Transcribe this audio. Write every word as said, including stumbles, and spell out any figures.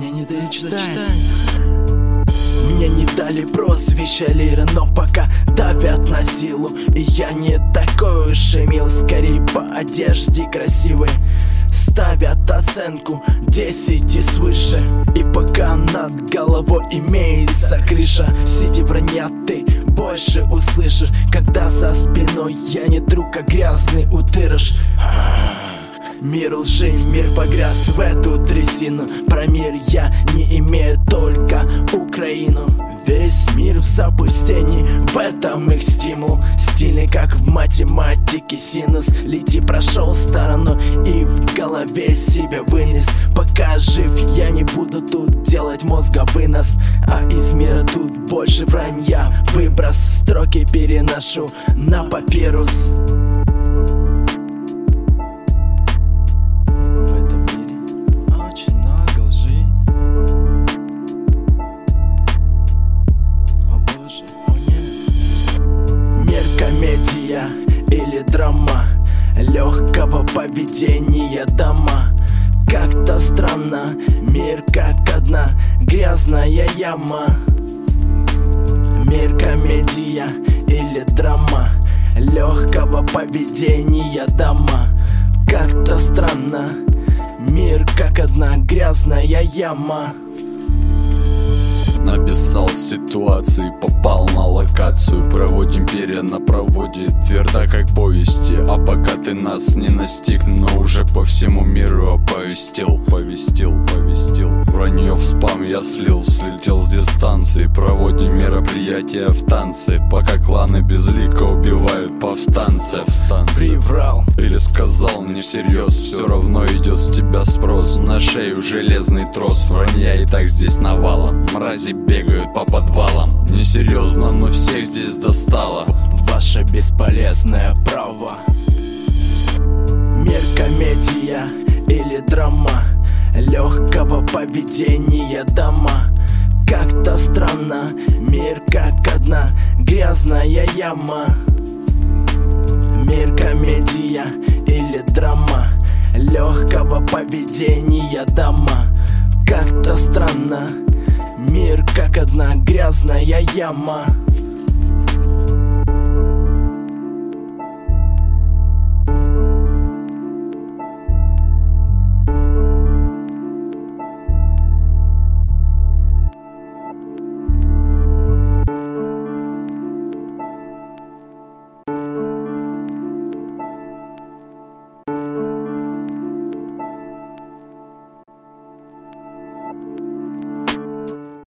мне не дают читать. Мне не дали просвещали, но пока давят на силу. И я не такой уж и мил, скорее по одежде красивой ставят оценку десять и свыше. И пока над головой имеется крыша, все эти вранья ты больше услышишь, когда за спиной я не друг, а грязный утырыш. Мир лжи, мир погряз в эту трясину. Про мир я не имею, только Украину. Весь мир в запустении, в этом их стимул. Стильный, как в математике синус. Лети прошел сторону и в голове себя вынес. Пока жив, я не буду тут делать мозга вынос. А из мира тут больше вранья. Выброс, строки переношу на папирус. Или драма легкого поведения дома. Как-то странно, мир как одна грязная яма. Мир комедия или драма легкого поведения дома. Как-то странно, мир как одна грязная яма. Написал ситуации, попал на локацию. Проводим перья проводе, твердо как повести. А пока ты нас не настиг, но уже по всему миру оповестил. Повестил, повестил. Вранье в спам я слил, слетел с дистанции. Проводим мероприятия в танце, пока кланы безлико убивают повстанцев. Приврал или сказал не всерьез, все равно идет с тебя спрос. На шею железный трос, вранья и так здесь навалом. Мрази бегают по подвалам. Несерьезно, но всех здесь достало ваше бесполезное право. Мир комедия или драма легкого поведения дома. Как-то странно, мир как одна грязная яма. Мир комедия или драма легкого поведения дома. Как-то странно, мир как одна грязная яма.